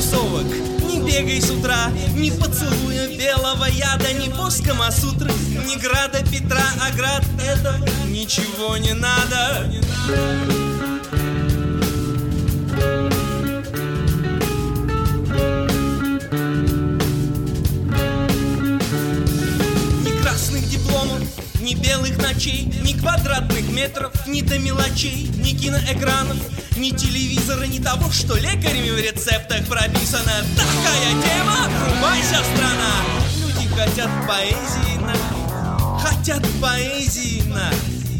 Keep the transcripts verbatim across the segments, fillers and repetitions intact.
кроссовок, не бегай с утра, ни поцелуя белого яда, ни поска Масутры, ни града Петра, а град этого ничего не надо. Ни красных дипломов, ни белых ночей, ни квадратных метров, ни до мелочей, ни киноэкранов, ни телевизора, ни того, что лекарями в рецептах прописано. Такая тема, врубайся, страна. Люди хотят поэзии на, хотят поэзии на,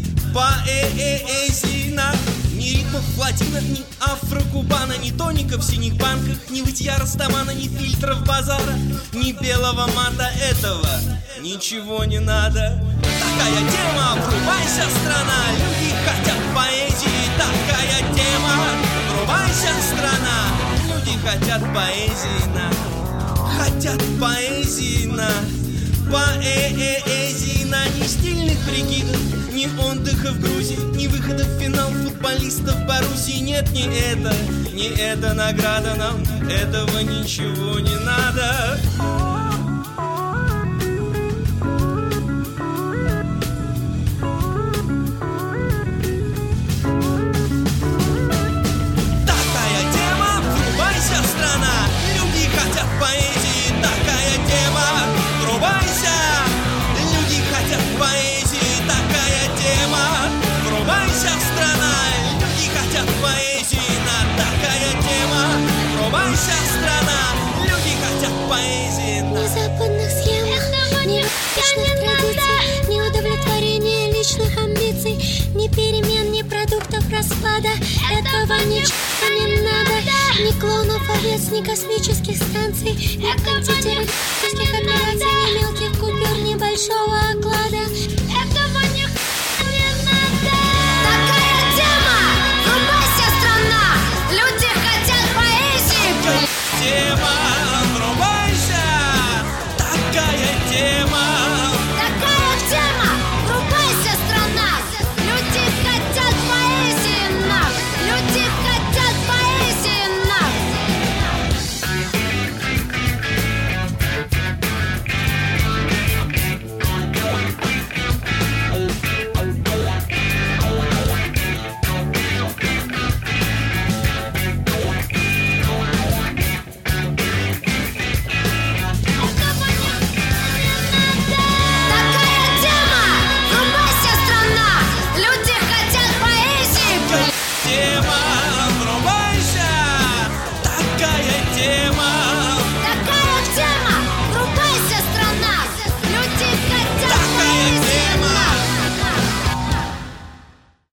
поэзии на. Ни ритмов латина, ни афро-кубана, ни тоников в синих банках, ни вытья растамана, ни фильтров базара, ни белого мата, этого ничего не надо. Такая тема, врубайся, страна. Люди хотят поэзии. Такая тема, врубайся, страна. Люди хотят поэзии на, хотят поэзии на, поэзии на. Ни стильных прикидов, ни отдыха в Грузии, ни выхода в финал футболистов Боруссии. Нет, ни это, ни эта награда нам, этого ничего не надо. Поэзии, такая тема, врубайся. Люди хотят поэзии, такая тема, врубайся, страна. Люди хотят поэзии, на такая тема, врубайся, страна. Люди хотят поэзии на. Ни западных схем, ни личных традиций, ни удовлетворения личных амбиций, ни перемен, ни продуктов распада. Этого ничего не надо. Ни клонов овец, ни космических станций, ни антитеррористических операций, ни мелких купюр, ни большого оклада. Этого нихуя не надо. Такая тема! Врубайся, страна! Люди хотят поэзии! Тема.